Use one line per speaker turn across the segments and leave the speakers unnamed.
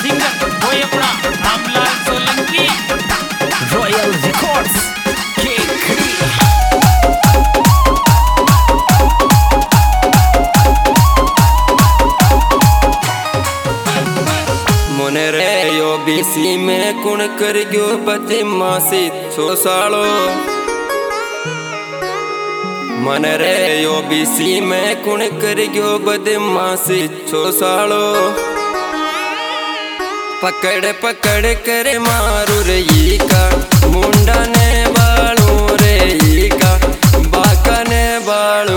Singer कोई अपना Ramlal Solanki royal records के खड़ी
मोने रे यो बीसी में कुण कर गयो पति मासी छो सालो मन रे यो बीसी में कुण कर गयो बदमाशी छो सालो पकड़ पकड़ कर मारू रे ई का मुंडा ने बालू रे ई का बाका ने बालू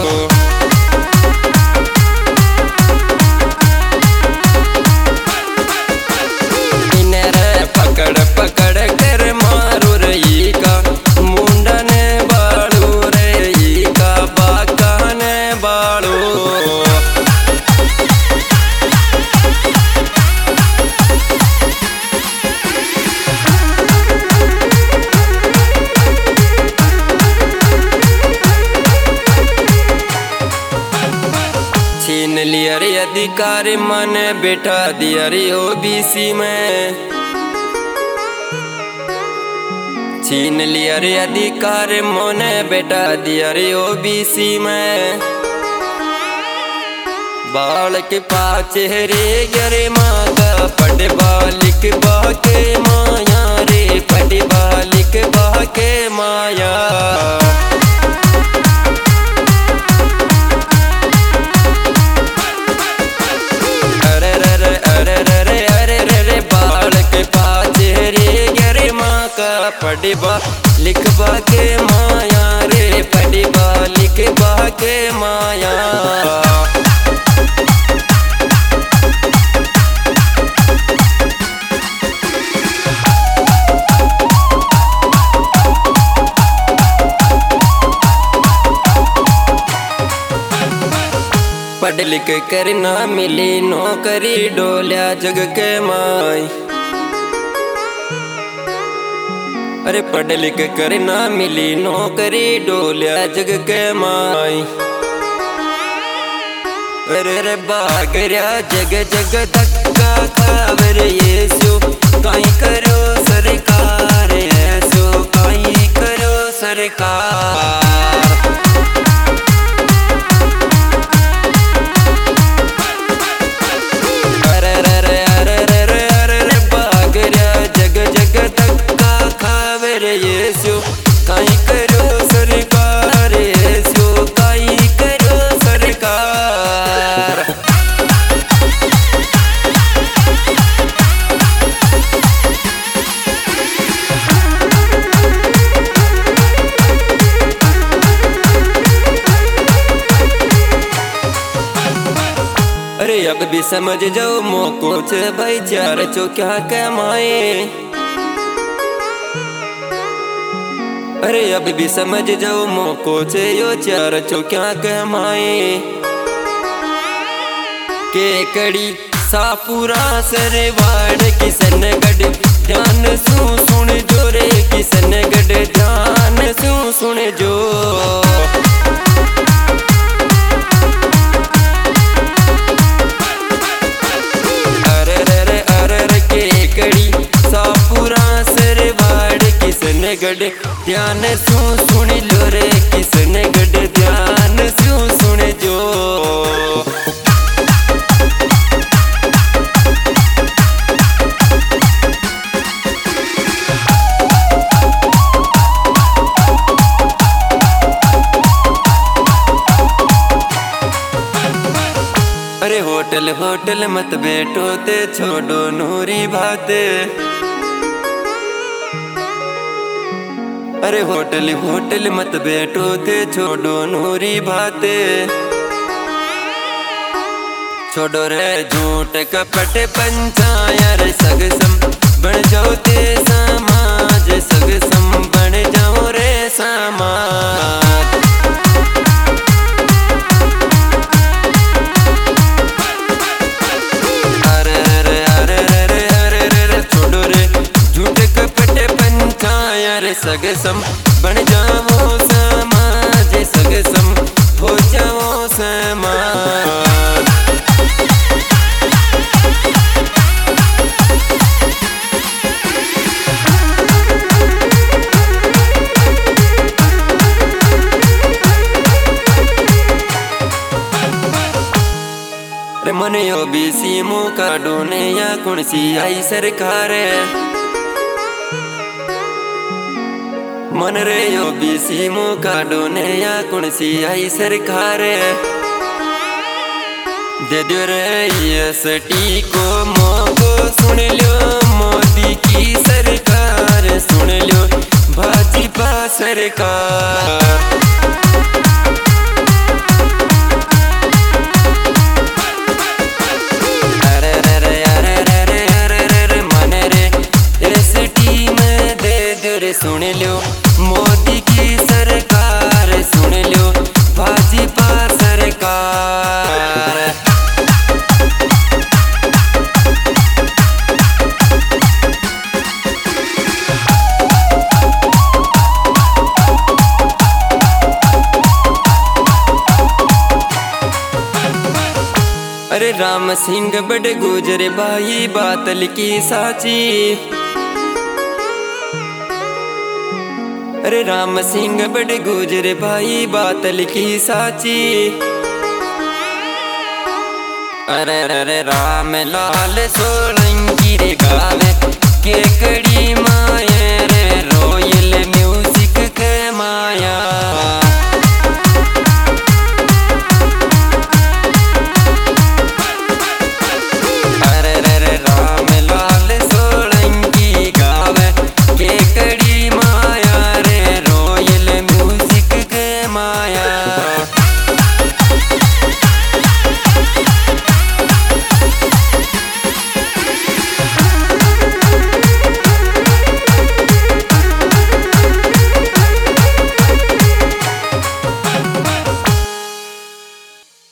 पकड़ पकड़ कर मारू रही का मुंडा ने बालू रे का बाका ने बालू छीन लिया रे अधिकार मन बेटा दिया रे ओबीसी में छीन लिया रे अधिकार मोने बेटा दिया रे ओबीसी में बाल के पाचे रे गरे माँ का पट बालिक बाके माया रे पट बालिक बाके माया अरे रे अरे रे अरे रे बाल के पाचे रे गरे माँ का पड़बा लिखबा के माया रे पड़बा लिखबा के माया पढ़ लिख कर ना मिली नौकरी डोल्या जग के माई अरे पढ़ लिख कर ना मिली नौकरी डोल्या जग के माई अरे रे बागरिया जग जग धक्का खावर येसु काई करो सरकार ऐसो काई करो सरकार येसु काई करो सरकार येसु काई करो सरकार अरे अब भी समझ जाओ मोको छे भाईचार चो क्या कमाए अरे अब भी समझ जाओ मोको छे यो चार चौकिया कमाए के कड़ी सापुरा सरवाड़ किसन गढ़ ध्यान सू सुन जो रे किसन गढ़ ध्यान सू सुन जो अरे रे अरे रे के कड़ी सापुरा सरवाड़ किसन गढ़ ध्यान सू सुन लो रे किसन गढ़ ध्यान सू सुन जो अरे होटल होटल मत बैठो ते छोड़ो नूरी बातें अरे होटल होटल मत बैठो थे छोड़ो नूरी बातें छोड़ो रे झूठ कपट पंचायर सगसम बन जाओ ते समाज सगसम बन जाओ रे समाज अरे रे अरे रे अरे रे छोड़ो रे झूठ कपट पंचायर सगसम बन जाओ समाज सगसम हो जाओ समाज मन ओबीसी मुँह का डोने या कौन सी आई सरकार, मन रे ओबीसी मुँह का डोने या कौन सी आई सरकार, दे दो रे एसटी को मोको सुन लो मोदी की सरकार, सुन लो भाजपा सरकार। सुन लो मोदी की सरकार, सुन लो भाजपा सरकार। अरे राम सिंह बड़े गुजरे भाई बात लिखी साची, अरे राम सिंह बड़े गुजरे भाई बात लिखी साची, अरे अरे राम लाल सोलंकी रे गावे केकड़ी माया रे रॉयल म्यूजिक के माया।